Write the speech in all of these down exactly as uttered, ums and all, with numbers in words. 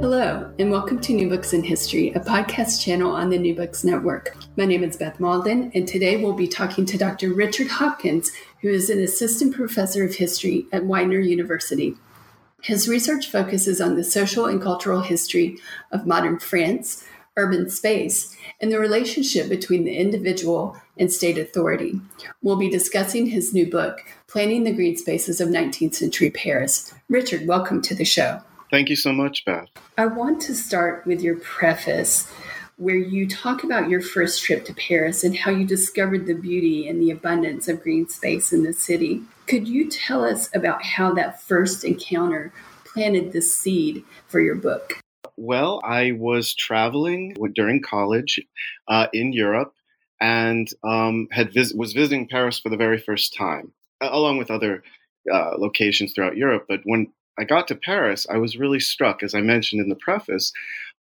Hello, and welcome to New Books in History, a podcast channel on the New Books Network. My name is Beth Malden, and today we'll be talking to Doctor Richard Hopkins, who is an assistant professor of history at Widener University. His research focuses on the social and cultural history of modern France, urban space, and the relationship between the individual and state authority. We'll be discussing his new book, Planning the Green Spaces of nineteenth Century Paris. Richard, welcome to the show. Thank you so much, Beth. I want to start with your preface, where you talk about your first trip to Paris and how you discovered the beauty and the abundance of green space in the city. Could you tell us about how that first encounter planted the seed for your book? Well, I was traveling during college uh, in Europe and um, had vis- was visiting Paris for the very first time, along with other uh, locations throughout Europe. But when I got to Paris, I was really struck, as I mentioned in the preface,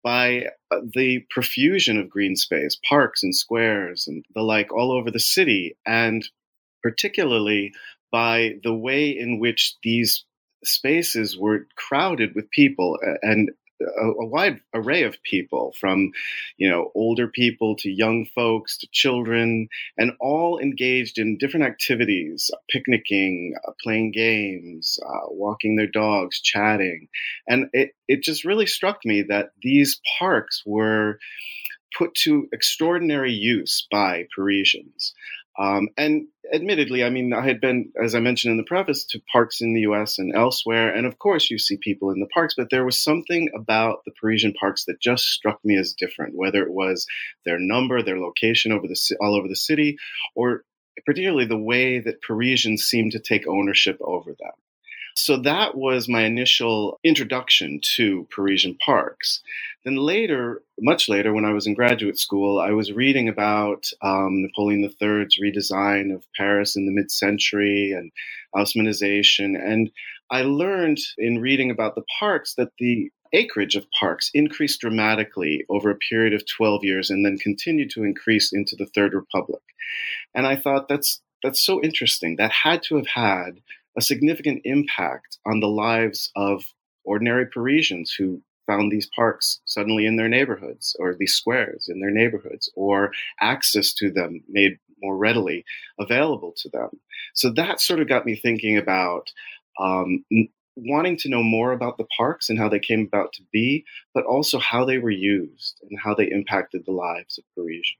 by the profusion of green space, parks and squares and the like all over the city, and particularly by the way in which these spaces were crowded with people and a, a wide array of people, from, you know, older people to young folks to children, and all engaged in different activities, picnicking, uh, playing games, uh, walking their dogs, chatting. And it, it just really struck me that these parks were put to extraordinary use by Parisians. Um, and admittedly, I mean, I had been, as I mentioned in the preface, to parks in the U S and elsewhere. And of course, you see people in the parks, but there was something about the Parisian parks that just struck me as different, whether it was their number, their location over the all over the city, or particularly the way that Parisians seemed to take ownership over them. So that was my initial introduction to Parisian parks. Then later, much later, when I was in graduate school, I was reading about um, Napoleon the Third's redesign of Paris in the mid-century and Haussmannization. And I learned in reading about the parks that the acreage of parks increased dramatically over a period of twelve years and then continued to increase into the Third Republic. And I thought that's that's so interesting. That had to have had a significant impact on the lives of ordinary Parisians who found these parks suddenly in their neighborhoods, or these squares in their neighborhoods, or access to them made more readily available to them. So that sort of got me thinking about um, wanting to know more about the parks and how they came about to be, but also how they were used and how they impacted the lives of Parisians.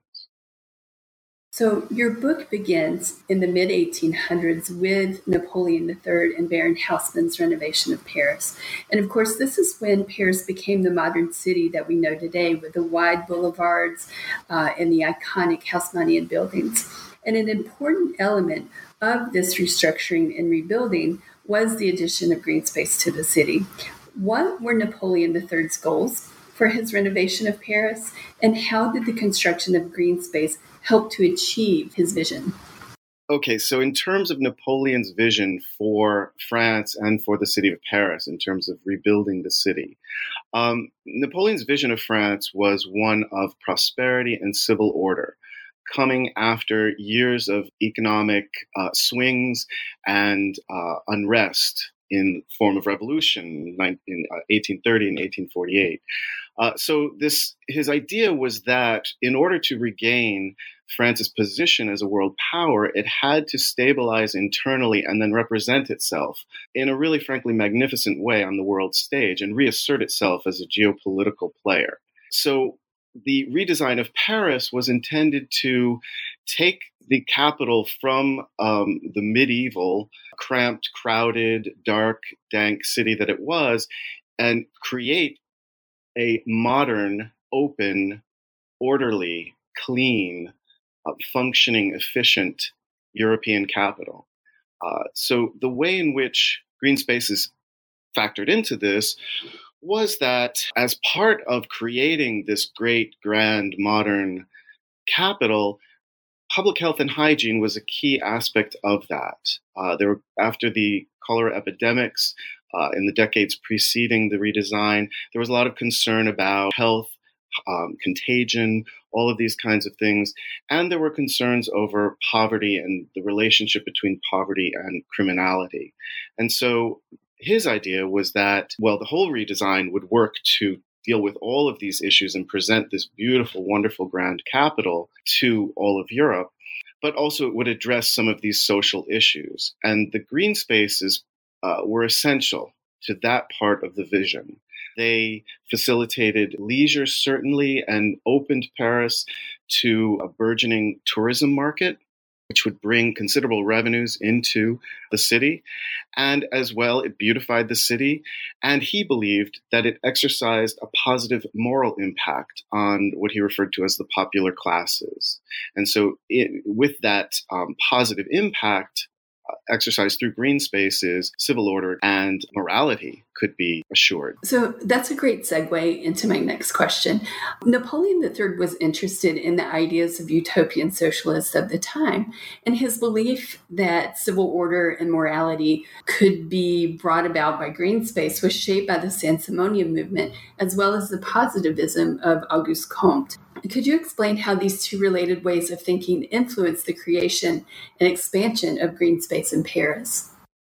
So your book begins in the mid eighteen hundreds with Napoleon the Third and Baron Haussmann's renovation of Paris. And of course, this is when Paris became the modern city that we know today, with the wide boulevards uh, and the iconic Haussmannian buildings. And an important element of this restructuring and rebuilding was the addition of green space to the city. What were Napoleon the Third's goals for his renovation of Paris, and how did the construction of green space help to achieve his vision? Okay, so in terms of Napoleon's vision for France and for the city of Paris, in terms of rebuilding the city, um, Napoleon's vision of France was one of prosperity and civil order, coming after years of economic uh, swings and uh, unrest in form of revolution in eighteen thirty and eighteen forty-eight. Uh, so this his idea was that in order to regain France's position as a world power, it had to stabilize internally and then represent itself in a really, frankly, magnificent way on the world stage and reassert itself as a geopolitical player. So the redesign of Paris was intended to take the capital from um, the medieval, cramped, crowded, dark, dank city that it was, and create a modern, open, orderly, clean, uh, functioning, efficient European capital. Uh, so the way in which green spaces factored into this was that as part of creating this great, grand, modern capital, public health and hygiene was a key aspect of that. Uh, there were, after the cholera epidemics, uh, in the decades preceding the redesign, there was a lot of concern about health, um, contagion, all of these kinds of things. And there were concerns over poverty and the relationship between poverty and criminality. And so his idea was that, well, the whole redesign would work to deal with all of these issues and present this beautiful, wonderful, grand capital to all of Europe, but also it would address some of these social issues. And the green spaces uh, were essential to that part of the vision. They facilitated leisure, certainly, and opened Paris to a burgeoning tourism market, which would bring considerable revenues into the city. And as well, it beautified the city. And he believed that it exercised a positive moral impact on what he referred to as the popular classes. And so it, with that um, positive impact, exercised through green spaces, civil order and morality could be assured. So that's a great segue into my next question. Napoleon the Third was interested in the ideas of utopian socialists of the time, and his belief that civil order and morality could be brought about by green space was shaped by the Saint-Simonian movement, as well as the positivism of Auguste Comte. Could you explain how these two related ways of thinking influenced the creation and expansion of green space in Paris?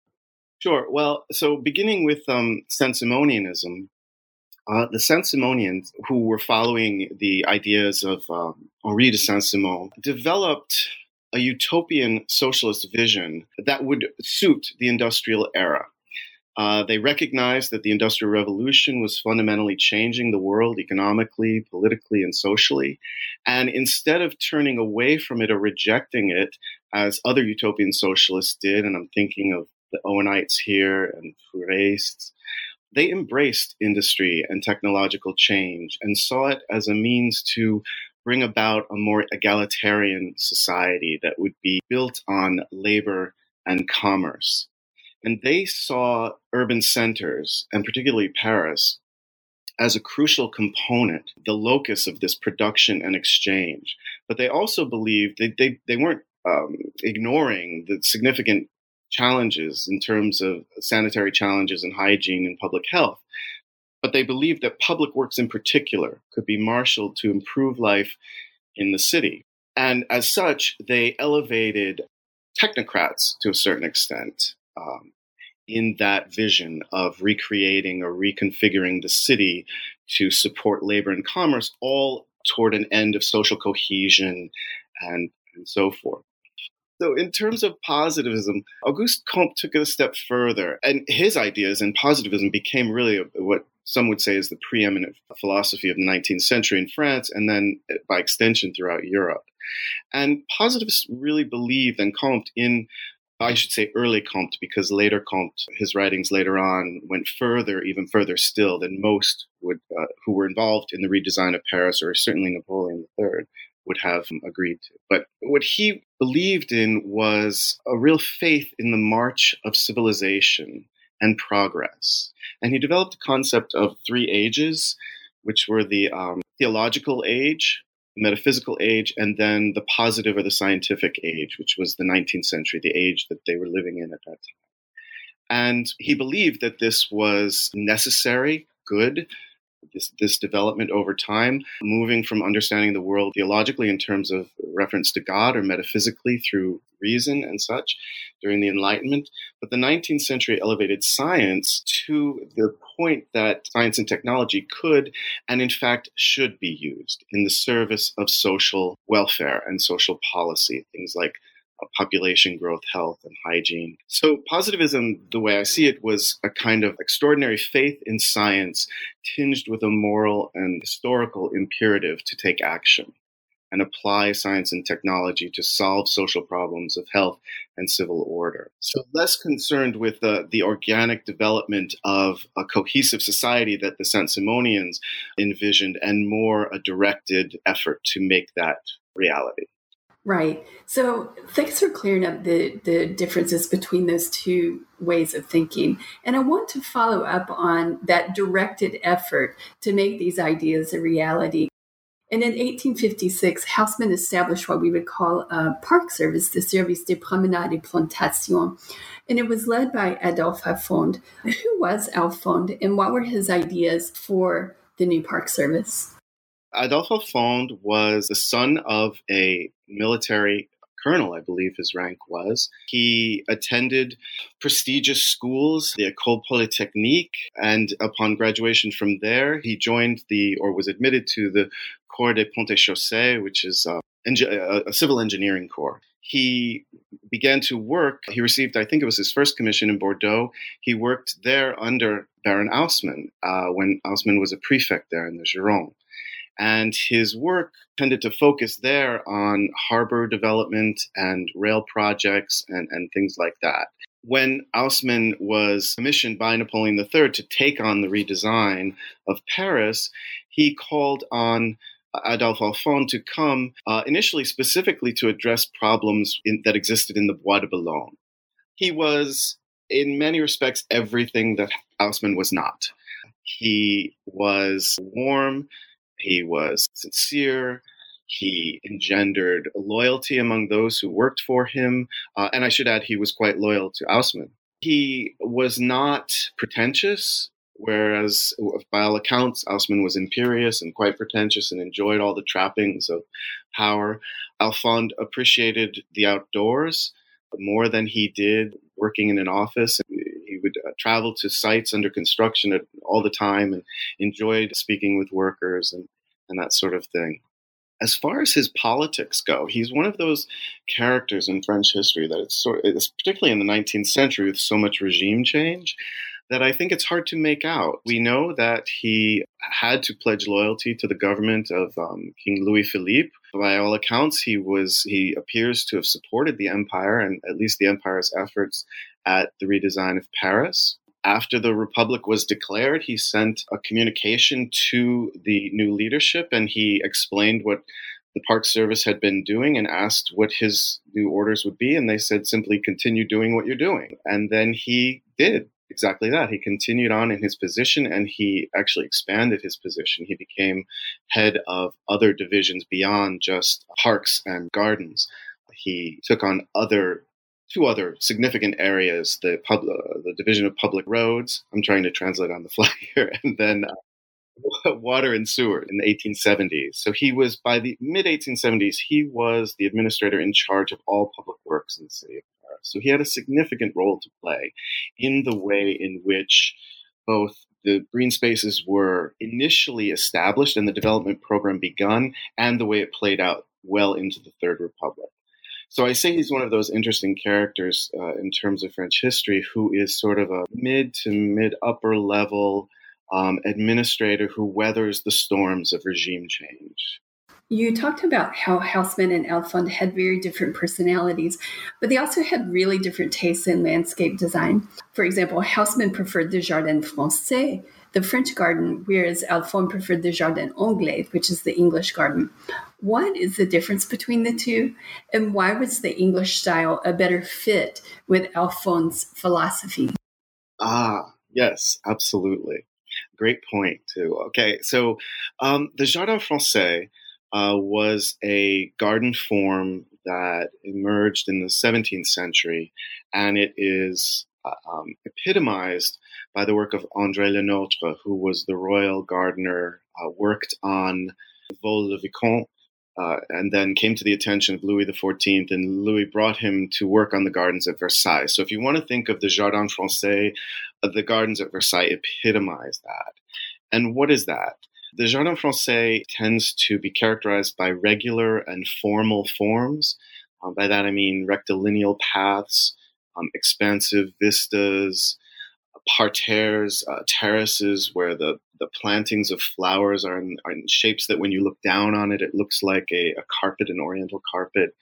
Sure. Well, so beginning with um, Saint-Simonianism, uh, the Saint-Simonians, who were following the ideas of um, Henri de Saint-Simon, developed a utopian socialist vision that would suit the industrial era. Uh, they recognized that the Industrial Revolution was fundamentally changing the world economically, politically, and socially. And instead of turning away from it or rejecting it, as other utopian socialists did, and I'm thinking of the Owenites here and Fourierists, they embraced industry and technological change and saw it as a means to bring about a more egalitarian society that would be built on labor and commerce. And they saw urban centers, and particularly Paris, as a crucial component, the locus of this production and exchange. But they also believed they, they, they weren't um, ignoring the significant challenges in terms of sanitary challenges and hygiene and public health. But they believed that public works in particular could be marshaled to improve life in the city. And as such, they elevated technocrats to a certain extent um, in that vision of recreating or reconfiguring the city to support labor and commerce, all toward an end of social cohesion and, and so forth. So in terms of positivism, Auguste Comte took it a step further, and his ideas in positivism became really what some would say is the preeminent philosophy of the nineteenth century in France, and then by extension throughout Europe. And positivists really believed, and Comte in, I should say early Comte, because later Comte, his writings later on went further, even further still than most would uh, who were involved in the redesign of Paris, or certainly Napoleon the Third. Would have agreed to. But what he believed in was a real faith in the march of civilization and progress. And he developed a concept of three ages, which were the um, theological age, metaphysical age, and then the positive or the scientific age, which was the nineteenth century, the age that they were living in at that time. And he believed that this was necessary, good, This, this development over time, moving from understanding the world theologically in terms of reference to God or metaphysically through reason and such during the Enlightenment. But the nineteenth century elevated science to the point that science and technology could and in fact should be used in the service of social welfare and social policy, things like population growth, health, and hygiene. So positivism, the way I see it, was a kind of extraordinary faith in science tinged with a moral and historical imperative to take action and apply science and technology to solve social problems of health and civil order. So less concerned with the, the organic development of a cohesive society that the Saint-Simonians envisioned, and more a directed effort to make that reality. Right. So thanks for clearing up the, the differences between those two ways of thinking. And I want to follow up on that directed effort to make these ideas a reality. And in eighteen fifty-six, Haussmann established what we would call a park service, the Service des Promenades et Plantations. And it was led by Adolphe Halfond. Who was Halfond, and what were his ideas for the new park service? Adolphe Halfond was the son of a military colonel, I believe his rank was. He attended prestigious schools, the École Polytechnique, and upon graduation from there, he joined the, or was admitted to the Corps des Ponts et Chaussées, which is uh, a civil engineering corps. He began to work. He received, I think it was his first commission in Bordeaux. He worked there under Baron Haussmann uh, when Haussmann was a prefect there in the Gironde. And his work tended to focus there on harbor development and rail projects and, and things like that. When Haussmann was commissioned by Napoleon the Third to take on the redesign of Paris, he called on Adolphe Alphonse to come uh, initially specifically to address problems in, that existed in the Bois de Boulogne. He was, in many respects, everything that Haussmann was not. He was warm, he was sincere, he engendered loyalty among those who worked for him, uh, and I should add he was quite loyal to Haussmann. He was not pretentious, whereas by all accounts, Haussmann was imperious and quite pretentious and enjoyed all the trappings of power. Alphonse appreciated the outdoors more than he did working in an office. He would uh, travel to sites under construction at, all the time and enjoyed speaking with workers and, and that sort of thing. As far as his politics go, he's one of those characters in French history that it's sort of, particularly in the nineteenth century with so much regime change, that I think it's hard to make out. We know that he had to pledge loyalty to the government of um, King Louis Philippe. By all accounts, he was he appears to have supported the empire and at least the empire's efforts at the redesign of Paris. After the Republic was declared, he sent a communication to the new leadership and he explained what the Park Service had been doing and asked what his new orders would be. And they said, simply continue doing what you're doing. And then he did exactly that. He continued on in his position and he actually expanded his position. He became head of other divisions beyond just parks and gardens. He took on other two other significant areas, the pub, uh, the Division of Public Roads, I'm trying to translate on the fly here, and then uh, water and sewer in the eighteen seventies. So he was, by the mid eighteen seventies, he was the administrator in charge of all public works in the city of Paris. So he had a significant role to play in the way in which both the green spaces were initially established and the development program begun, and the way it played out well into the Third Republic. So I say he's one of those interesting characters uh, in terms of French history who is sort of a mid to mid upper level um, administrator who weathers the storms of regime change. You talked about how Haussmann and Alphonse had very different personalities, but they also had really different tastes in landscape design. For example, Haussmann preferred the Jardin Français, the French garden, whereas Alphonse preferred the Jardin Anglais, which is the English garden. What is the difference between the two? And why was the English style a better fit with Alphonse's philosophy? Ah, yes, absolutely. Great point, too. Okay, so um, the Jardin Français uh, was a garden form that emerged in the seventeenth century, and it is uh, um, epitomized by the work of André Le Nôtre, who was the royal gardener, uh, worked on Vaux-le-Vicomte, uh, and then came to the attention of Louis the fourteenth, and Louis brought him to work on the gardens at Versailles. So if you want to think of the Jardin Français, uh, the gardens at Versailles epitomize that. And what is that? The Jardin Français tends to be characterized by regular and formal forms. Uh, by that I mean rectilineal paths, um, expansive vistas, parterres, uh, terraces where the, the plantings of flowers are in, are in shapes that when you look down on it, it looks like a, a carpet, an oriental carpet.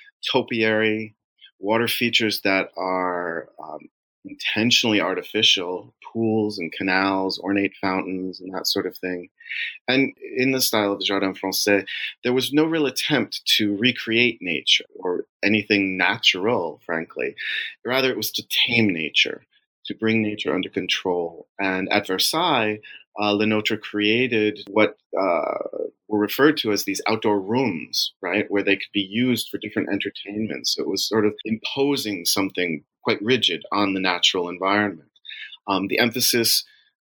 Topiary, water features that are um, intentionally artificial, pools and canals, ornate fountains, and that sort of thing. And in the style of the Jardin Français, there was no real attempt to recreate nature or anything natural, frankly. Rather, it was to tame nature, to bring nature under control. And at Versailles, uh, Le Nôtre created what uh, were referred to as these outdoor rooms, right, where they could be used for different entertainments. So it was sort of imposing something quite rigid on the natural environment. Um, the emphasis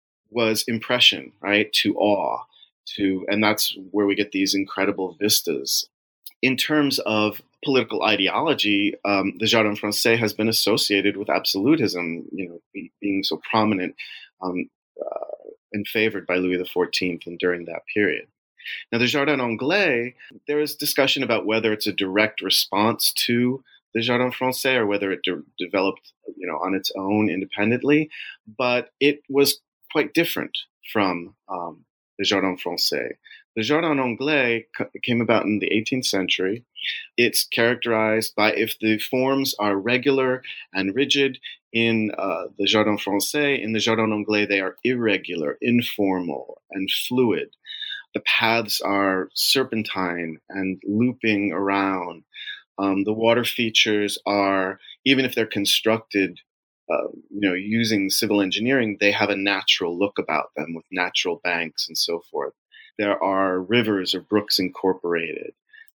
was impression, right, to awe, to, and that's where we get these incredible vistas. In terms of political ideology, um, the Jardin Français has been associated with absolutism, you know, be, being so prominent um, uh, and favored by Louis the fourteenth and during that period. Now, the Jardin Anglais, there is discussion about whether it's a direct response to the Jardin Français or whether it de- developed, you know, on its own independently, but it was quite different from um, the Jardin Français. The Jardin Anglais came about in the eighteenth century. It's characterized by, if the forms are regular and rigid in uh, the Jardin Français, in the Jardin Anglais they are irregular, informal, and fluid. The paths are serpentine and looping around. Um, the water features are, even if they're constructed Uh, you know, using civil engineering, they have a natural look about them with natural banks and so forth. There are rivers or brooks incorporated.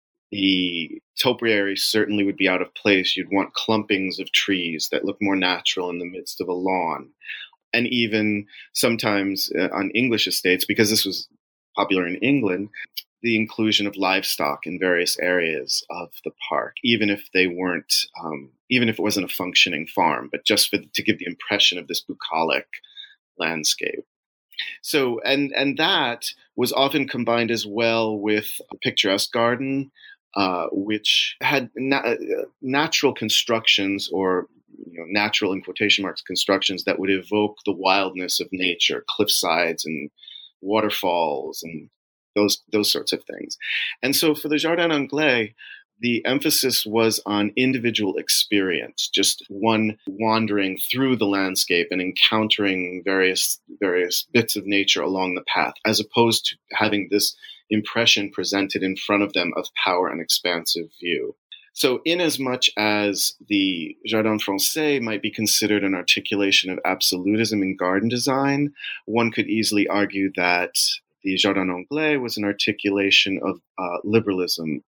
The topiary certainly would be out of place. You'd want clumpings of trees that look more natural in the midst of a lawn. And even sometimes uh, on English estates, because this was popular in England, the inclusion of livestock in various areas of the park, even if they weren't, um, even if it wasn't a functioning farm, but just for, to give the impression of this bucolic landscape. So, and and that was often combined as well with a picturesque garden, uh, which had na- natural constructions, or you know, natural in quotation marks constructions that would evoke the wildness of nature, cliff sides and waterfalls and those those sorts of things. And so for the Jardin Anglais, the emphasis was on individual experience, just one wandering through the landscape and encountering various various bits of nature along the path, as opposed to having this impression presented in front of them of power and expansive view. So in as much as the Jardin Français might be considered an articulation of absolutism in garden design, one could easily argue that the Jardin Anglais was an articulation of uh, liberalism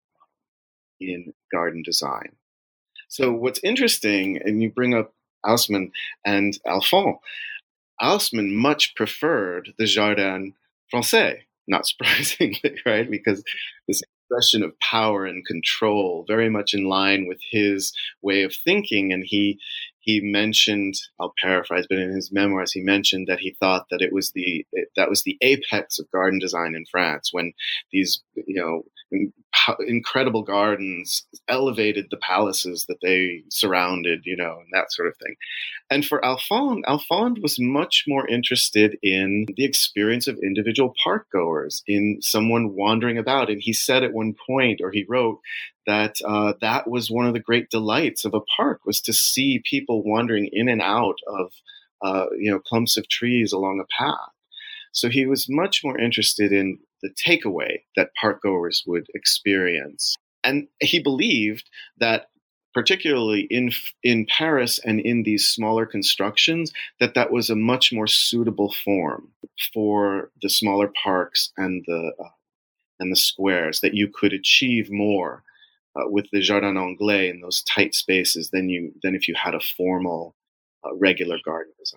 in garden design. So what's interesting, and you bring up Haussmann and Alphand, Haussmann much preferred the Jardin Français, not surprisingly, right? Because this expression of power and control, very much in line with his way of thinking. And he he mentioned, I'll paraphrase, but in his memoirs, he mentioned that he thought that it was the that was the apex of garden design in France, when these, you know, incredible gardens elevated the palaces that they surrounded, you know, and that sort of thing. And for Alphand, Alphand was much more interested in the experience of individual park goers, in someone wandering about. And he said at one point, or he wrote, that uh, that was one of the great delights of a park, was to see people wandering in and out of, uh, you know, clumps of trees along a path. So he was much more interested in the takeaway that park goers would experience. And he believed that, particularly in in Paris and in these smaller constructions, that that was a much more suitable form for the smaller parks and the uh, and the squares, that you could achieve more uh, with the Jardin Anglais in those tight spaces than you than if you had a formal, uh, regular garden design.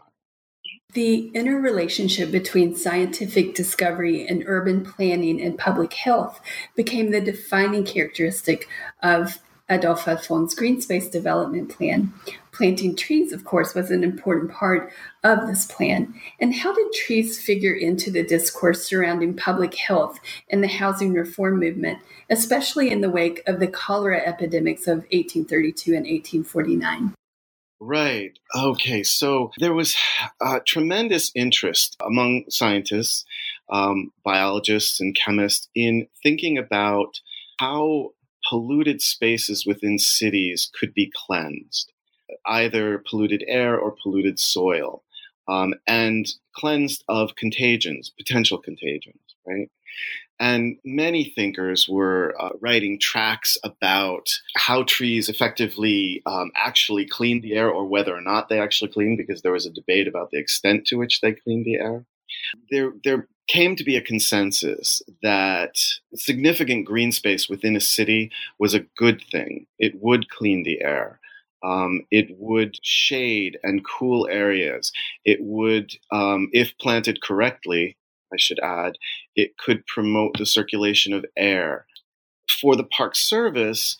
The interrelationship between scientific discovery and urban planning and public health became the defining characteristic of Adolphe Alphand's green space development plan. Planting trees, of course, was an important part of this plan. And how did trees figure into the discourse surrounding public health and the housing reform movement, especially in the wake of the cholera epidemics of eighteen thirty-two and eighteen forty-nine? Right. Okay. So there was uh, tremendous interest among scientists, um, biologists, and chemists in thinking about how polluted spaces within cities could be cleansed, either polluted air or polluted soil, um, and cleansed of contagions, potential contagions, right? And many thinkers were uh, writing tracts about how trees effectively um, actually clean the air, or whether or not they actually clean, because there was a debate about the extent to which they cleaned the air. There, there came to be a consensus that significant green space within a city was a good thing. It would clean the air. Um, it would shade and cool areas. It would, um, if planted correctly, I should add, it could promote the circulation of air. For the Park Service,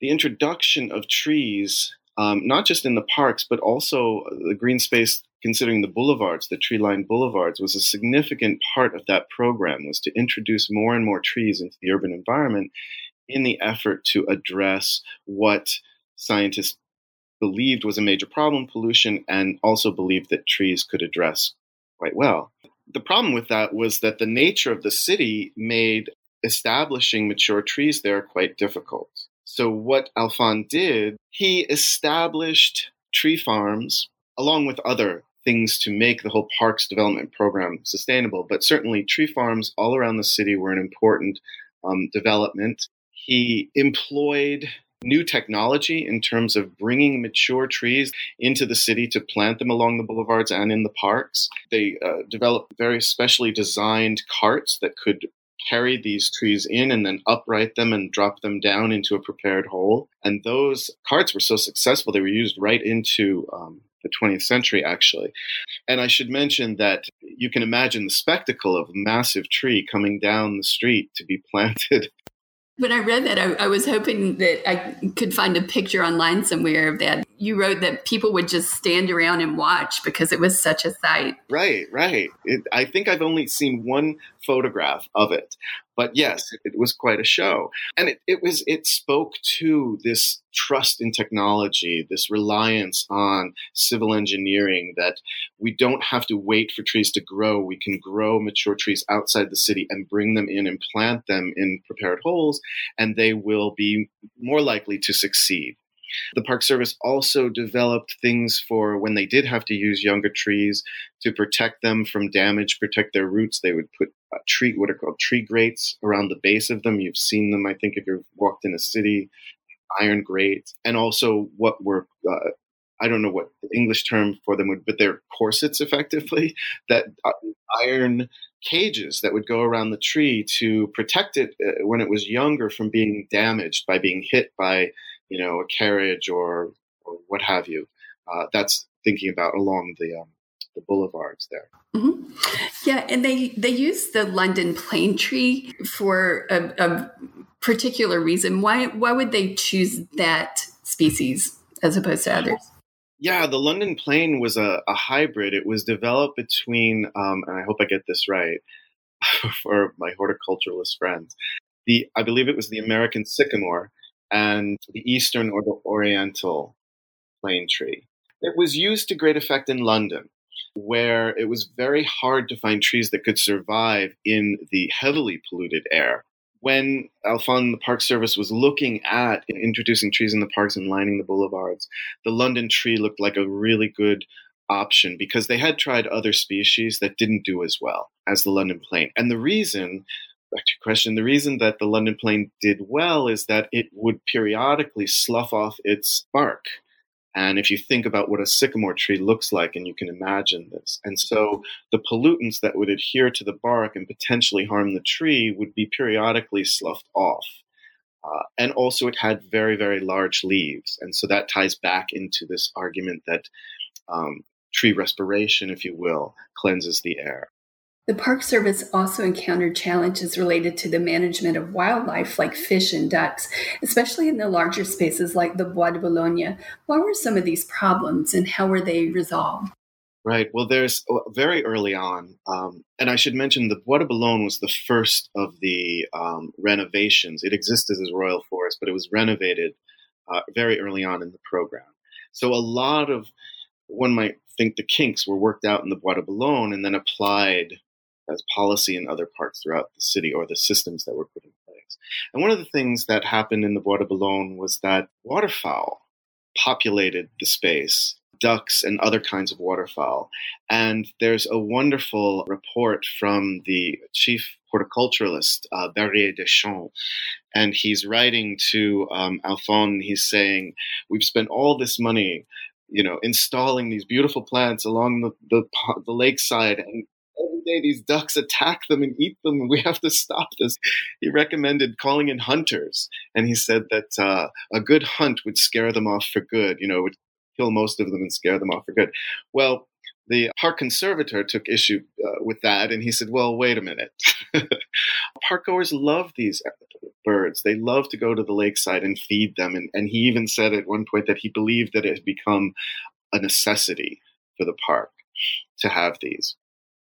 the introduction of trees, um, not just in the parks, but also the green space, considering the boulevards, the tree-lined boulevards, was a significant part of that program, was to introduce more and more trees into the urban environment in the effort to address what scientists believed was a major problem, pollution, and also believed that trees could address quite well. The problem with that was that the nature of the city made establishing mature trees there quite difficult. So what Alphonse did, he established tree farms along with other things to make the whole parks development program sustainable. But certainly tree farms all around the city were an important um, development. He employed new technology in terms of bringing mature trees into the city to plant them along the boulevards and in the parks. They uh, developed very specially designed carts that could carry these trees in and then upright them and drop them down into a prepared hole. And those carts were so successful, they were used right into um, the twentieth century, actually. And I should mention that you can imagine the spectacle of a massive tree coming down the street to be planted. When I read that, I, I was hoping that I could find a picture online somewhere of that. You wrote that people would just stand around and watch because it was such a sight. Right, right. It, I think I've only seen one photograph of it. But yes, it, it was quite a show. And it, it was it spoke to this trust in technology, this reliance on civil engineering, that we don't have to wait for trees to grow. We can grow mature trees outside the city and bring them in and plant them in prepared holes, and they will be more likely to succeed. The Park Service also developed things for when they did have to use younger trees to protect them from damage, protect their roots. They would put uh, tree, what are called tree grates around the base of them. You've seen them, I think, if you've walked in a city, iron grates. And also what were, uh, I don't know what the English term for them would, but they're corsets, effectively, that uh, iron cages that would go around the tree to protect it uh, when it was younger from being damaged by being hit by, you know, a carriage or, or what have you. Uh, that's thinking about along the um, the boulevards there. Mm-hmm. Yeah, and they they use the London plane tree for a, a particular reason. Why why would they choose that species as opposed to others? Yeah, the London plane was a, a hybrid. It was developed between, um, and I hope I get this right for my horticulturalist friends. The I believe it was the American sycamore and the Eastern or the Oriental plane tree. It was used to great effect in London, where it was very hard to find trees that could survive in the heavily polluted air. When Alphonse, the Park Service, was looking at introducing trees in the parks and lining the boulevards, the London tree looked like a really good option because they had tried other species that didn't do as well as the London plane. And the reason Back to your question, the reason that the London plane did well is that it would periodically slough off its bark. And if you think about what a sycamore tree looks like, and you can imagine this, and so the pollutants that would adhere to the bark and potentially harm the tree would be periodically sloughed off. Uh, and also it had very, very large leaves. And so that ties back into this argument that um, tree respiration, if you will, cleanses the air. The Park Service also encountered challenges related to the management of wildlife like fish and ducks, especially in the larger spaces like the Bois de Boulogne. What were some of these problems and how were they resolved? Right. Well, there's very early on, um, and I should mention the Bois de Boulogne was the first of the um, renovations. It existed as Royal Forest, but it was renovated uh, very early on in the program. So a lot of, one might think the kinks were worked out in the Bois de Boulogne and then applied as policy in other parts throughout the city, or the systems that were put in place. And one of the things that happened in the Bois de Boulogne was that waterfowl populated the space, ducks and other kinds of waterfowl. And there's a wonderful report from the chief horticulturalist, uh, Barrier Deschamps, and he's writing to um, Alphonse. He's saying, we've spent all this money, you know, installing these beautiful plants along the, the, the lakeside, and every day these ducks attack them and eat them, and we have to stop this. He recommended calling in hunters, and he said that uh, a good hunt would scare them off for good, you know, would kill most of them and scare them off for good. Well, The park conservator took issue uh, with that, and he said, well, wait a minute. Park goers love these birds. They love to go to the lakeside and feed them. And, and he even said at one point that he believed that it had become a necessity for the park to have these.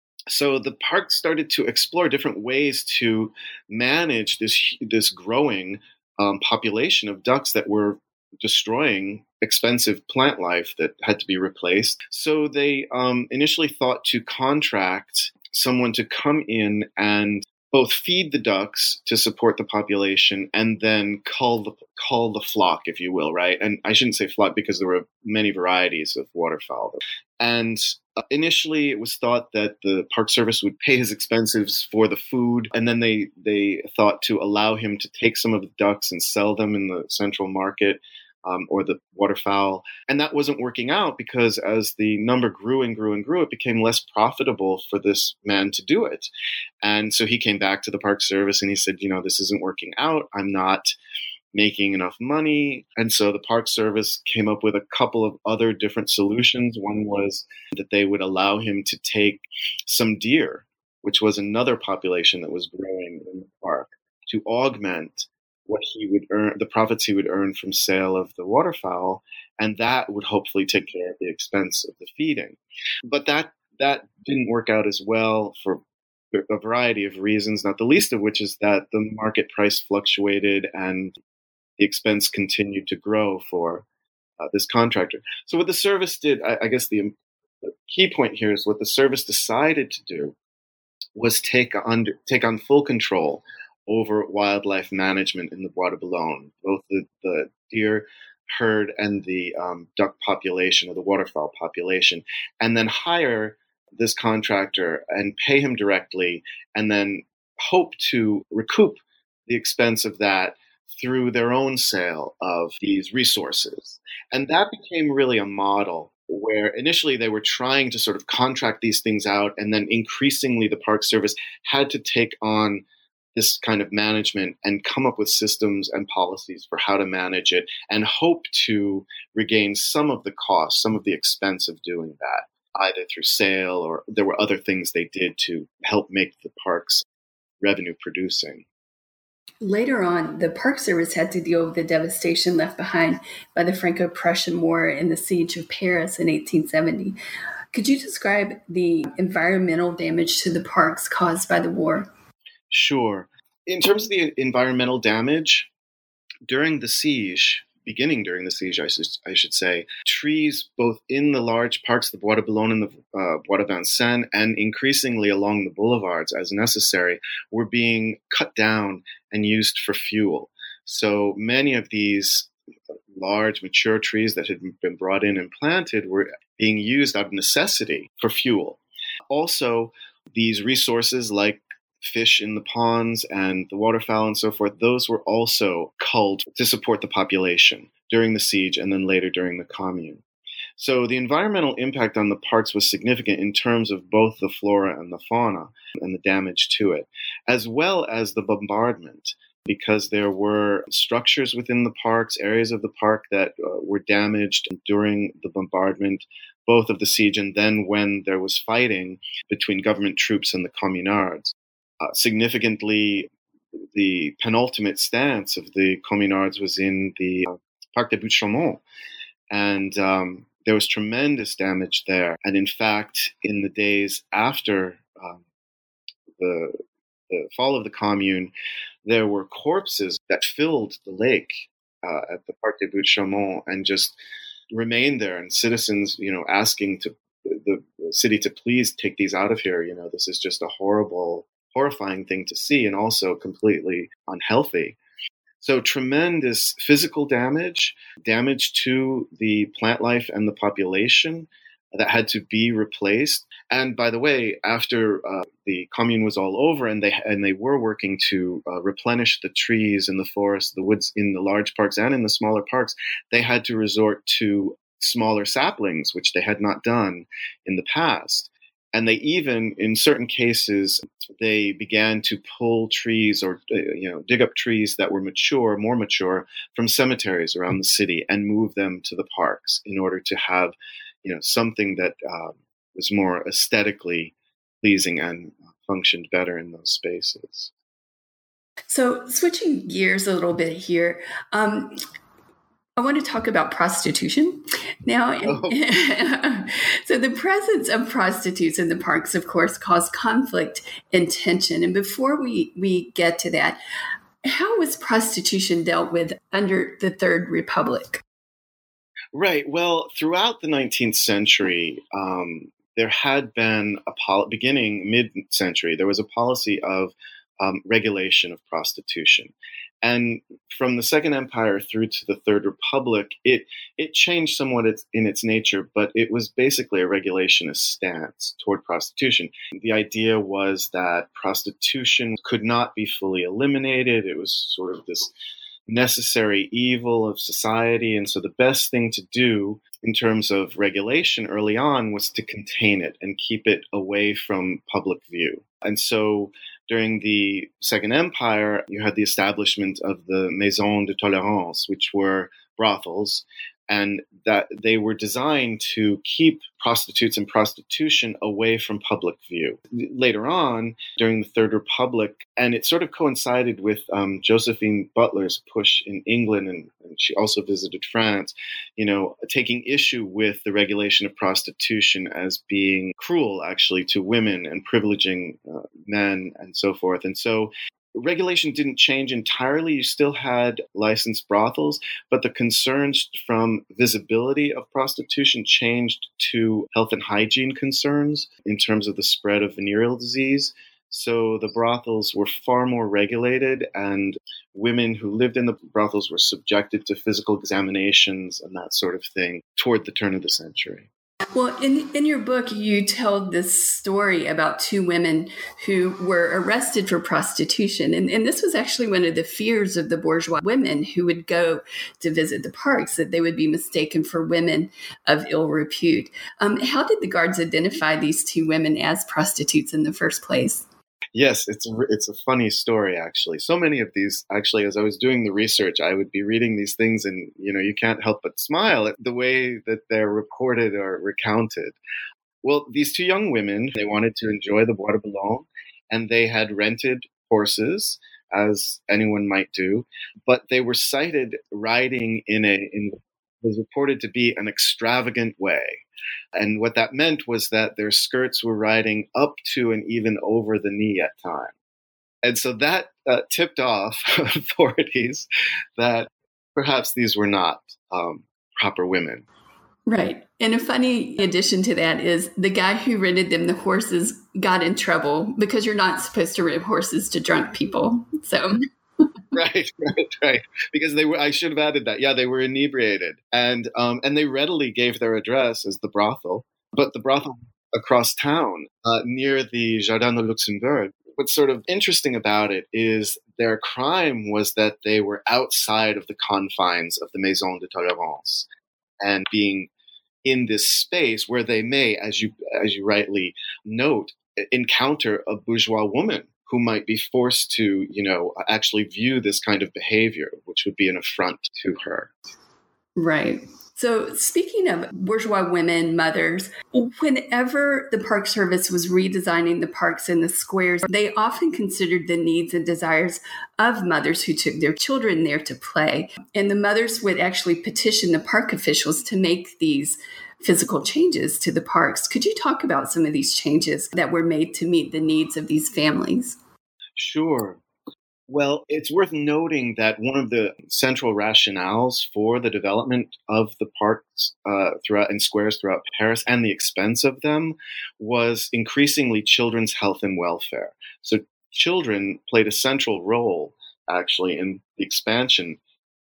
So the park started to explore different ways to manage this, this growing um, population of ducks that were destroying expensive plant life that had to be replaced. So they um, initially thought to contract someone to come in and both feed the ducks to support the population and then cull the cull the flock, if you will, right? And I shouldn't say flock because there were many varieties of waterfowl. And initially, it was thought that the Park Service would pay his expenses for the food, and then they they thought to allow him to take some of the ducks and sell them in the central market. Um, or the waterfowl. And that wasn't working out because as the number grew and grew and grew, it became less profitable for this man to do it. And so he came back to the Park Service and he said, you know, this isn't working out. I'm not making enough money. And so the Park Service came up with a couple of other different solutions. One was that they would allow him to take some deer, which was another population that was growing in the park, to augment what he would earn, the profits he would earn from sale of the waterfowl, and that would hopefully take care of the expense of the feeding. But that that didn't work out as well for a variety of reasons, not the least of which is that the market price fluctuated and the expense continued to grow for uh, this contractor. So what the service did, I, I guess the, the key point here is what the service decided to do was take on, take on full control over wildlife management in the Bois de Boulogne, both the, the deer herd and the um, duck population or the waterfowl population, and then hire this contractor and pay him directly and then hope to recoup the expense of that through their own sale of these resources. And that became really a model where initially they were trying to sort of contract these things out, and then increasingly the Park Service had to take on this kind of management and come up with systems and policies for how to manage it and hope to regain some of the cost, some of the expense of doing that, either through sale or there were other things they did to help make the parks revenue producing. Later on, the Park Service had to deal with the devastation left behind by the Franco-Prussian War and the siege of Paris in eighteen seventy. Could you describe the environmental damage to the parks caused by the war? Sure. In terms of the environmental damage, during the siege, beginning during the siege, I should, I should say, trees both in the large parks, the Bois de Boulogne and the uh, Bois de Vincennes, and increasingly along the boulevards as necessary, were being cut down and used for fuel. So many of these large, mature trees that had been brought in and planted were being used out of necessity for fuel. Also, these resources like fish in the ponds and the waterfowl and so forth, those were also culled to support the population during the siege and then later during the Commune. So the environmental impact on the parks was significant in terms of both the flora and the fauna and the damage to it, as well as the bombardment, because there were structures within the parks, areas of the park that uh, were damaged during the bombardment, both of the siege and then when there was fighting between government troops and the communards. Uh, significantly, the penultimate stance of the communards was in the uh, Parc des Buttes-Chaumont, and um, there was tremendous damage there. And in fact, in the days after um, the, the fall of the Commune, there were corpses that filled the lake uh, at the Parc des Buttes-Chaumont and just remained there, and citizens, you know, asking to the, the city to please take these out of here. You know, this is just a horrible horrifying thing to see and also completely unhealthy. So tremendous physical damage, damage to the plant life and the population that had to be replaced. And by the way, after uh, the Commune was all over and they and they were working to uh, replenish the trees in the forest, the woods in the large parks and in the smaller parks, they had to resort to smaller saplings, which they had not done in the past. And they even, in certain cases, they began to pull trees or, you know, dig up trees that were mature, more mature, from cemeteries around the city and move them to the parks in order to have, you know, something that um, was more aesthetically pleasing and functioned better in those spaces. So, switching gears a little bit here, um, I want to talk about prostitution now. Oh. So, the presence of prostitutes in the parks, of course, caused conflict and tension. And before we, we get to that, how was prostitution dealt with under the Third Republic? Right. Well, throughout the nineteenth century, um, there had been a pol- beginning mid-century, there was a policy of um, regulation of prostitution. And from the Second Empire through to the Third Republic, it it changed somewhat in its nature, but it was basically a regulationist stance toward prostitution. The idea was that prostitution could not be fully eliminated. It was sort of this necessary evil of society. And so the best thing to do in terms of regulation early on was to contain it and keep it away from public view. And so during the Second Empire, you had the establishment of the Maisons de Tolérance, which were brothels, and that they were designed to keep prostitutes and prostitution away from public view. Later on, during the Third Republic, and it sort of coincided with um, Josephine Butler's push in England, and, and she also visited France, you know, taking issue with the regulation of prostitution as being cruel, actually, to women and privileging uh, men and so forth. And so regulation didn't change entirely. You still had licensed brothels, but the concerns from visibility of prostitution changed to health and hygiene concerns in terms of the spread of venereal disease. So the brothels were far more regulated, and women who lived in the brothels were subjected to physical examinations and that sort of thing toward the turn of the century. Well, in in your book, you tell this story about two women who were arrested for prostitution. And, and this was actually one of the fears of the bourgeois women who would go to visit the parks, that they would be mistaken for women of ill repute. Um, how did the guards identify these two women as prostitutes in the first place? Yes, it's a, it's a funny story, actually. So many of these, actually, as I was doing the research, I would be reading these things and, you know, you can't help but smile at the way that they're reported or recounted. Well, these two young women, they wanted to enjoy the Bois de Boulogne, and they had rented horses, as anyone might do, but they were sighted riding in a, in was reported to be an extravagant way. And what that meant was that their skirts were riding up to and even over the knee at times. And so that uh, tipped off authorities that perhaps these were not um, proper women. Right. And a funny addition to that is the guy who rented them the horses got in trouble because you're not supposed to rent horses to drunk people. So... Right, right, right. Because they were, I should have added that. Yeah, they were inebriated. And um, and they readily gave their address as the brothel. But the brothel across town, uh, near the Jardin de Luxembourg, what's sort of interesting about it is their crime was that they were outside of the confines of the Maison de Tolérance. And being in this space where they may, as you as you rightly note, encounter a bourgeois woman who might be forced to, you know, actually view this kind of behavior, which would be an affront to her. Right. So speaking of bourgeois women, mothers, whenever the Park Service was redesigning the parks and the squares, they often considered the needs and desires of mothers who took their children there to play. And the mothers would actually petition the park officials to make these physical changes to the parks. Could you talk about some of these changes that were made to meet the needs of these families? Sure. Well, it's worth noting that one of the central rationales for the development of the parks uh, throughout and squares throughout Paris and the expense of them was increasingly children's health and welfare. So children played a central role, actually, in the expansion,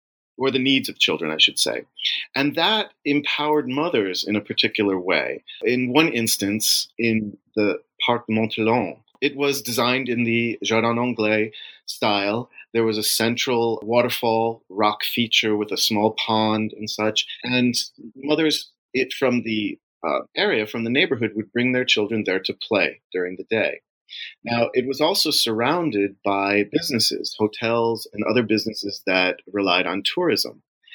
or the needs of children, I should say. And that empowered mothers in a particular way. In one instance, in the Parc Montelon, it was designed in the Jardin Anglais style. There was a central waterfall rock feature with a small pond and such. And mothers it from the uh, area, from the neighborhood, would bring their children there to play during the day. Now, it was also surrounded by businesses, hotels, and other businesses that relied on tourism.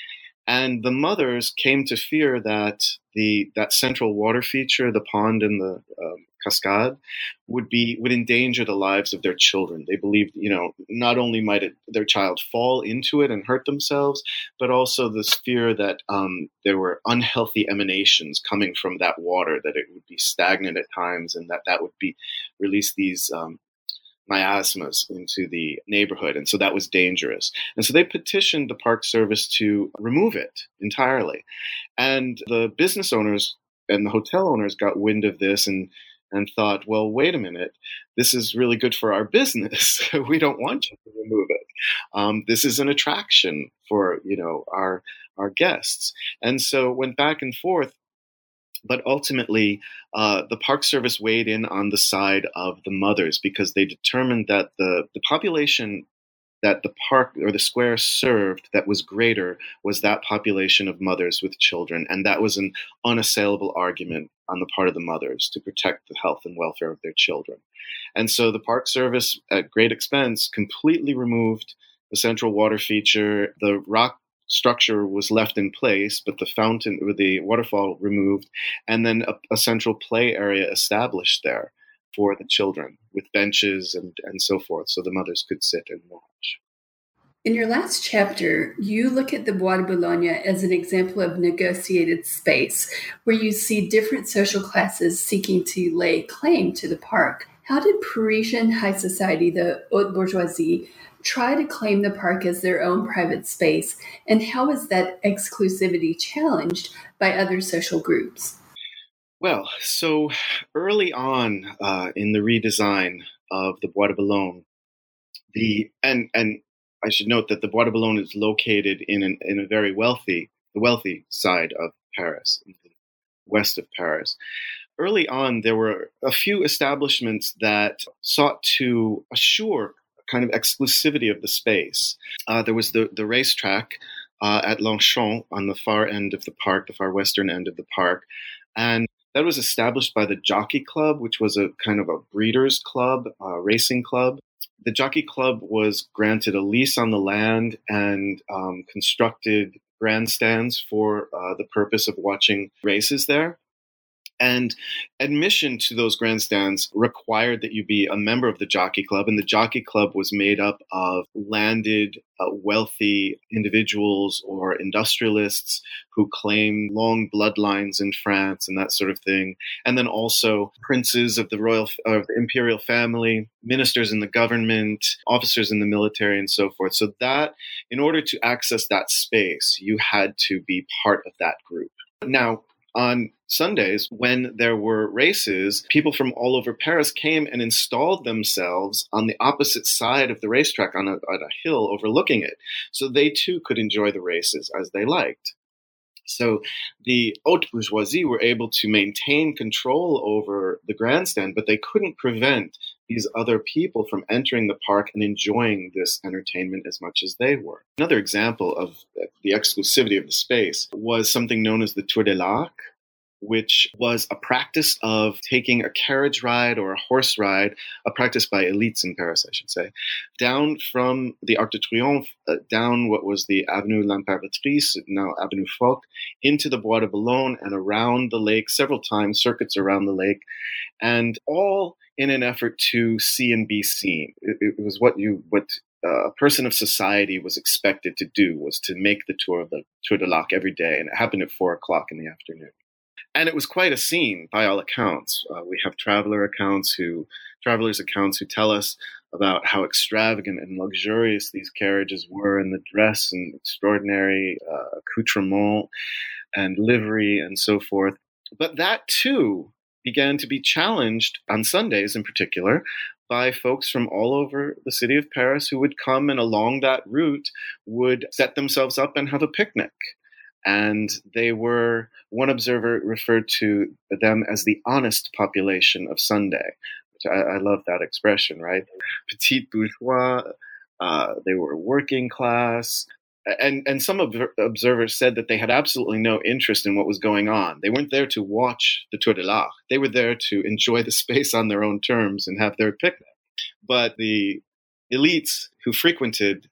And the mothers came to fear that the that central water feature, the pond and the um, cascade, would be would endanger the lives of their children. They believed, you know, not only might it, their child fall into it and hurt themselves, but also this fear that um, there were unhealthy emanations coming from that water, that it would be stagnant at times, and that that would be release these um, miasmas into the neighborhood. And so that was dangerous. And so they petitioned the Park Service to remove it entirely. And the business owners and the hotel owners got wind of this and and thought, well, wait a minute, this is really good for our business. We don't want you to remove it. Um, this is an attraction for, you know, our our guests. And so went back and forth. But ultimately, uh, the Park Service weighed in on the side of the mothers because they determined that the, the population that the park or the square served that was greater was that population of mothers with children. And that was an unassailable argument on the part of the mothers to protect the health and welfare of their children. And so the Park Service, at great expense, completely removed the central water feature. The rock structure was left in place, but the fountain or the waterfall removed, and then a, a central play area established there for the children with benches and, and so forth, so the mothers could sit and watch. In your last chapter, you look at the Bois de Boulogne as an example of negotiated space, where you see different social classes seeking to lay claim to the park. How did Parisian high society, the haute bourgeoisie, try to claim the park as their own private space, and how is that exclusivity challenged by other social groups? Well, so early on uh, in the redesign of the Bois de Boulogne, the and and I should note that the Bois de Boulogne is located in an, in a very wealthy, the wealthy side of Paris, in the west of Paris. Early on, there were a few establishments that sought to assure kind of exclusivity of the space. Uh, there was the, the racetrack uh, at Longchamp on the far end of the park, the far western end of the park. And that was established by the Jockey Club, which was a kind of a breeders' club, uh, racing club. The Jockey Club was granted a lease on the land and um, constructed grandstands for uh, the purpose of watching races there. And admission to those grandstands required that you be a member of the Jockey Club. And the Jockey Club was made up of landed, uh, wealthy individuals or industrialists who claimed long bloodlines in France and that sort of thing. And then also princes of the royal, of the imperial family, ministers in the government, officers in the military, and so forth. So that, in order to access that space, you had to be part of that group. Now, on Sundays, when there were races, people from all over Paris came and installed themselves on the opposite side of the racetrack on a, on a hill overlooking it. So they too could enjoy the races as they liked. So the haute bourgeoisie were able to maintain control over the grandstand, but they couldn't prevent these other people from entering the park and enjoying this entertainment as much as they were. Another example of the exclusivity of the space was something known as the Tour de l'Arc, which was a practice of taking a carriage ride or a horse ride, a practice by elites in Paris, I should say, down from the Arc de Triomphe, uh, down what was the Avenue L'Impératrice, now Avenue Foch, into the Bois de Boulogne and around the lake several times, circuits around the lake, and all in an effort to see and be seen. It, it was what you what uh, a person of society was expected to do, was to make the tour of the Tour de l'Arc every day, and it happened at four o'clock in the afternoon. And it was quite a scene by all accounts. Uh, we have traveler accounts who, travelers' accounts who tell us about how extravagant and luxurious these carriages were, and the dress and extraordinary uh, accoutrement and livery and so forth. But that too began to be challenged on Sundays in particular by folks from all over the city of Paris who would come and along that route would set themselves up and have a picnic. And they were, one observer referred to them as the honest population of Sunday, which I, I love that expression, right? Petit bourgeois, uh, they were working class. And, and some ob- observers said that they had absolutely no interest in what was going on. They weren't there to watch the Tour de l'Arc. They were there to enjoy the space on their own terms and have their picnic. But the elites who frequented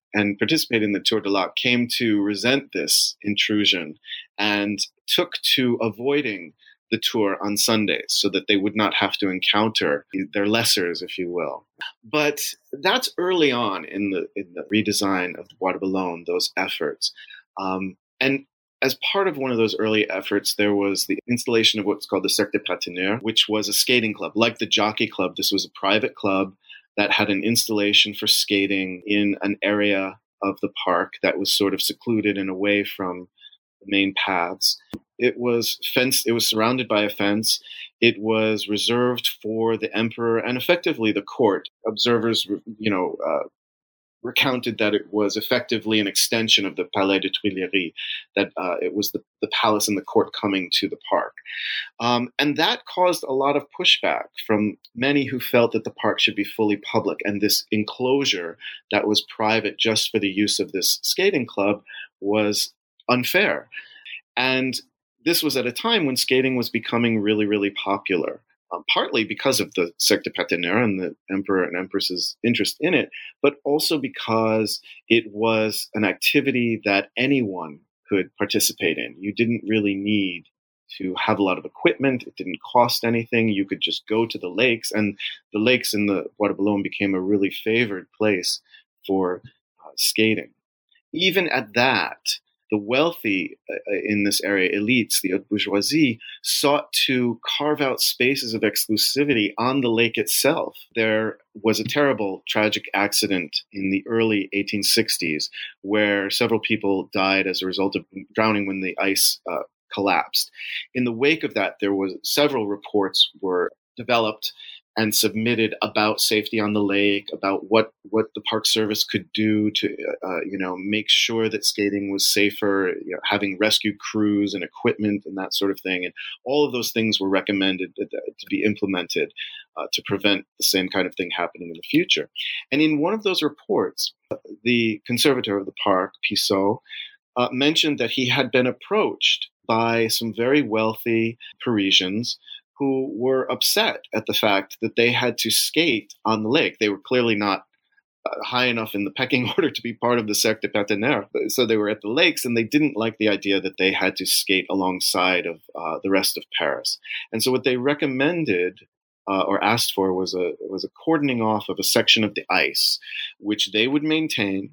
and participated in the Tour de l'Arc came to resent this intrusion and took to avoiding the tour on Sundays so that they would not have to encounter their lessers, if you will. But that's early on in the in the redesign of the Bois de Boulogne, those efforts. Um, and as part of one of those early efforts, there was the installation of what's called the Cercle des Patineurs, which was a skating club. Like the Jockey Club, this was a private club that had an installation for skating in an area of the park that was sort of secluded and away from the main paths. It was fenced, it was surrounded by a fence. It was reserved for the emperor and effectively the court. Observers, you know, uh, recounted that it was effectively an extension of the Palais de Tuileries, that uh, it was the, the palace and the court coming to the park. Um, and that caused a lot of pushback from many who felt that the park should be fully public, and this enclosure that was private just for the use of this skating club was unfair. And this was at a time when skating was becoming really, really popular. Um, partly because of the Cercle des Patineurs and the emperor and empress's interest in it, but also because it was an activity that anyone could participate in. You didn't really need to have a lot of equipment. It didn't cost anything. You could just go to the lakes, and the lakes in the Bois de Boulogne became a really favored place for uh, skating. Even at that, the wealthy uh, in this area, elites, the haute bourgeoisie, sought to carve out spaces of exclusivity on the lake itself. There was a terrible, tragic accident in the early eighteen sixties where several people died as a result of drowning when the ice uh, collapsed. In the wake of that, there was several reports were developed and submitted about safety on the lake, about what, what the Park Service could do to, uh, you know, make sure that skating was safer, you know, having rescue crews and equipment and that sort of thing. And all of those things were recommended to, to be implemented uh, to prevent the same kind of thing happening in the future. And in one of those reports, the conservator of the park, Pissot, uh, mentioned that he had been approached by some very wealthy Parisians who were upset at the fact that they had to skate on the lake. They were clearly not uh, high enough in the pecking order to be part of the Cercle des Patineurs. So they were at the lakes, and they didn't like the idea that they had to skate alongside of uh, the rest of Paris. And so what they recommended uh, or asked for was a was a cordoning off of a section of the ice, which they would maintain,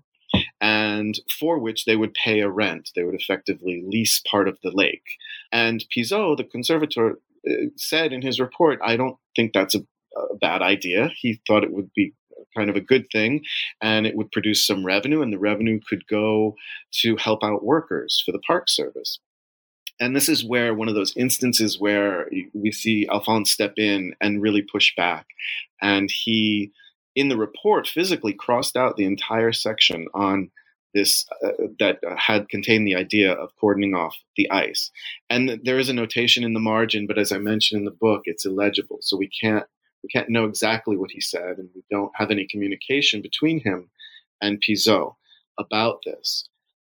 and for which they would pay a rent. They would effectively lease part of the lake. And Pissot, the conservator, said in his report, I don't think that's a, a bad idea. He thought it would be kind of a good thing, and it would produce some revenue, and the revenue could go to help out workers for the Park Service. And this is where one of those instances where we see Alphonse step in and really push back. And he, in the report, physically crossed out the entire section on this uh, that had contained the idea of cordoning off the ice. And there is a notation in the margin, but as I mentioned in the book, it's illegible. So we can't we can't know exactly what he said, and we don't have any communication between him and Pissot about this.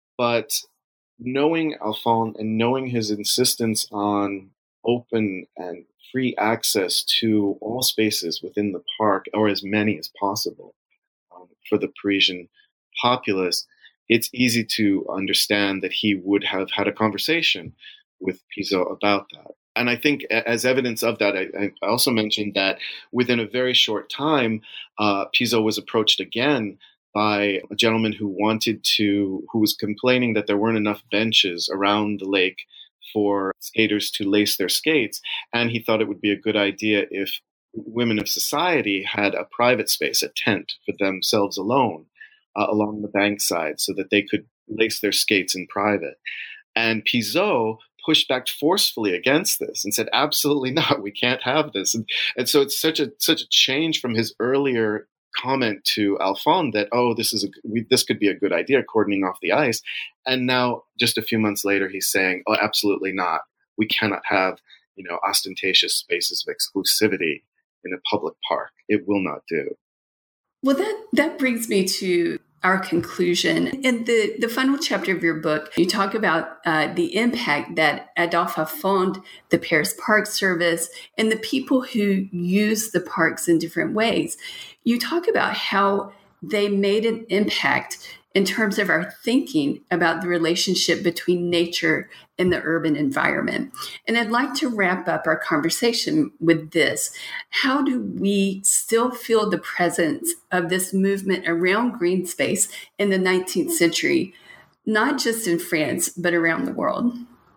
But knowing Alphonse and knowing his insistence on open and free access to all spaces within the park, or as many as possible, um, for the Parisian populace, it's easy to understand that he would have had a conversation with Pissot about that. And I think as evidence of that, I, I also mentioned that within a very short time, uh, Pissot was approached again by a gentleman who wanted to, who was complaining that there weren't enough benches around the lake for skaters to lace their skates. And he thought it would be a good idea if women of society had a private space, a tent for themselves alone, Uh, along the bankside so that they could lace their skates in private. And Pissot pushed back forcefully against this and said, absolutely not, we can't have this. And, and so it's such a such a change from his earlier comment to Alphonse that, oh, this is a, we, this could be a good idea, cordoning off the ice. And now, just a few months later, he's saying, oh, absolutely not. We cannot have, you know, ostentatious spaces of exclusivity in a public park. It will not do. Well, that, that brings me to our conclusion. In the, the final chapter of your book, you talk about uh, the impact that Adolphe Affond, the Paris Park Service, and the people who use the parks in different ways. You talk about how they made an impact in terms of our thinking about the relationship between nature and the urban environment. And I'd like to wrap up our conversation with this. How do we still feel the presence of this movement around green space in the nineteenth century, not just in France, but around the world?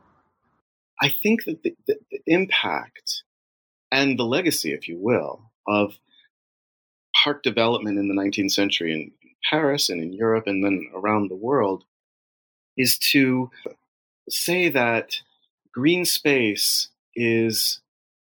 I think that the, the, the impact and the legacy, if you will, of park development in the nineteenth century in Paris and in Europe and then around the world is to say that green space is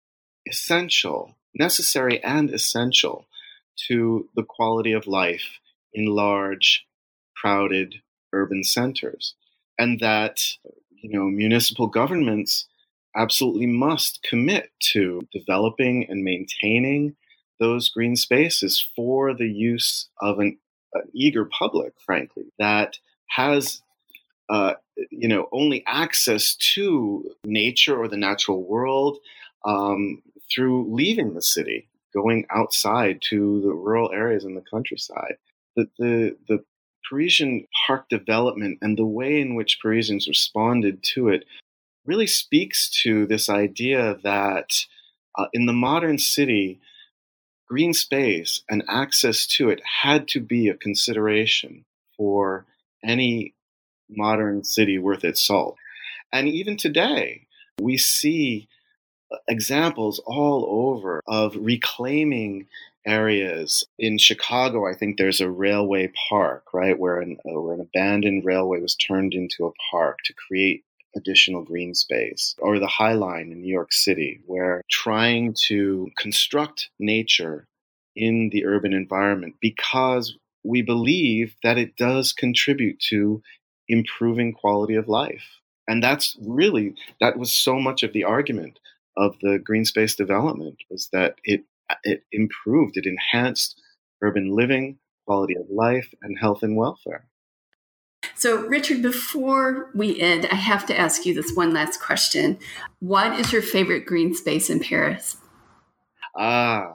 essential, necessary and essential to the quality of life in large, crowded urban centers. And that, you know, municipal governments absolutely must commit to developing and maintaining those green spaces for the use of an, an eager public, frankly, that has, uh, you know, only access to nature or the natural world um, through leaving the city, going outside to the rural areas in the countryside. The, the, the Parisian park development and the way in which Parisians responded to it really speaks to this idea that uh, in the modern city, green space and access to it had to be a consideration for any modern city worth its salt. And even today, we see examples all over of reclaiming areas. In Chicago, I think there's a railway park, right, where an, uh, where an abandoned railway was turned into a park to create additional green space. Or the High Line in New York City, where trying to construct nature in the urban environment because we believe that it does contribute to improving quality of life. And that's really, that was so much of the argument of the green space development, was that it it improved, it enhanced urban living, quality of life, and health and welfare. So, Richard, before we end, I have to ask you this one last question. What is your favorite green space in Paris? Ah,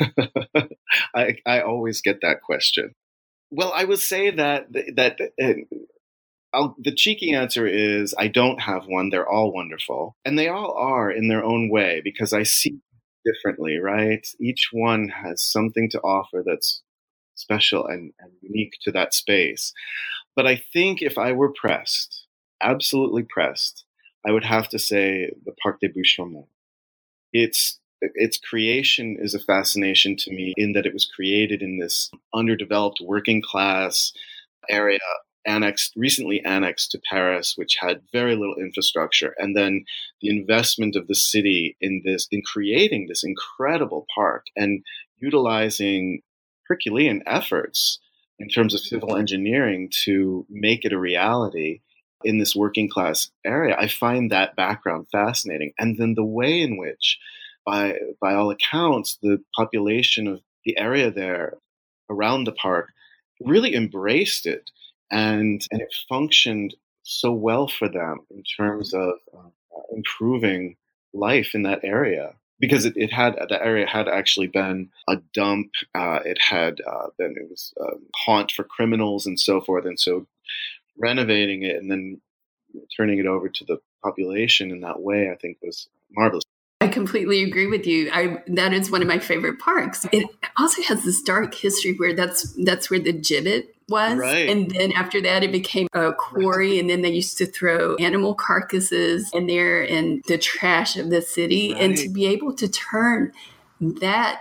I, I always get that question. Well, I would say that that uh, I'll, the cheeky answer is I don't have one. They're all wonderful. And they all are in their own way because I see differently, right? Each one has something to offer that's special and, and unique to that space. But I think if I were pressed, absolutely pressed, I would have to say the Parc des Buttes-Chaumont. It's its creation is a fascination to me in that it was created in this underdeveloped working class area, annexed, recently annexed to Paris, which had very little infrastructure. And then the investment of the city in this, in creating this incredible park and utilizing Herculean efforts in terms of civil engineering to make it a reality in this working class area. I find that background fascinating. And then the way in which, by by all accounts, the population of the area there around the park really embraced it, and, and it functioned so well for them in terms of uh, improving life in that area. Because it, it had, the area had actually been a dump. Uh, it had uh, been, it was a haunt for criminals and so forth. And so renovating it and then turning it over to the population in that way, I think was marvelous. I completely agree with you. I that is one of my favorite parks. It also has this dark history where that's that's where the gibbet was. Right. And then after that, it became a quarry. Right. And then they used to throw animal carcasses in there and the trash of the city. Right. And to be able to turn that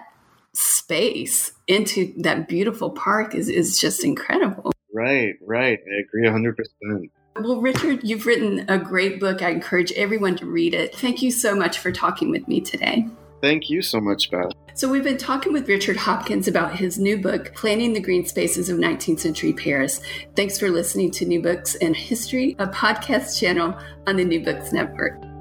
space into that beautiful park is, is just incredible. Right, right. I agree one hundred percent. Well, Richard, you've written a great book. I encourage everyone to read it. Thank you so much for talking with me today. Thank you so much, Beth. So we've been talking with Richard Hopkins about his new book, Planning the Green Spaces of nineteenth Century Paris. Thanks for listening to New Books in History, a podcast channel on the New Books Network.